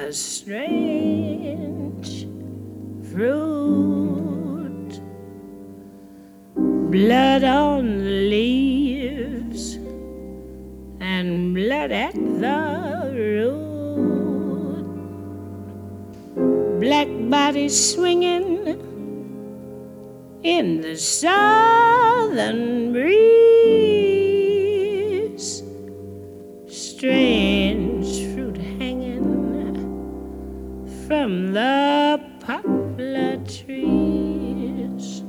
a strange fruit. Blood on the leaves and blood at the root. Black bodies swinging in the southern breeze. Strange fruit hanging from the poplar trees.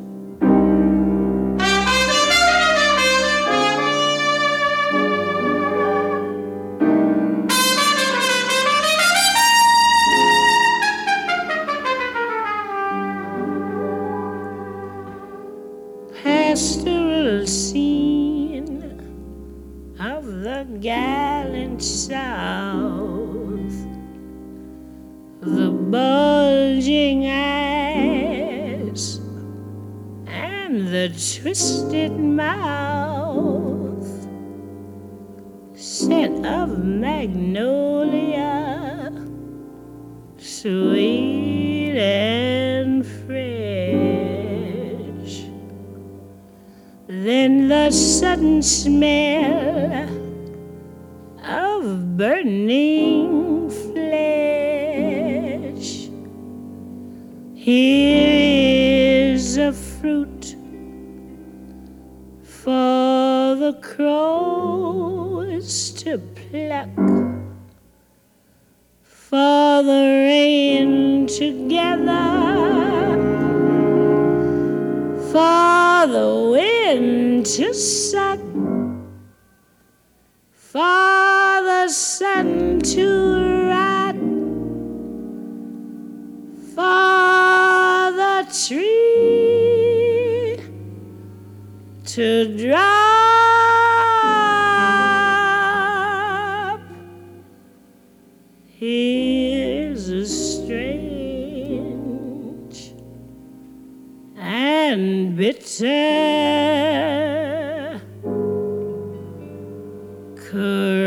Pastoral scene of the gallant South, the bulging eyes and the twisted mouth, scent of magnolia, sweet and fresh. Then the sudden smell of burning flesh. Here is a fruit for the crows to pluck, for the rain to gather, for the wind to suck, for the sun to rot, for the tree to drop. Here's a strange and bitter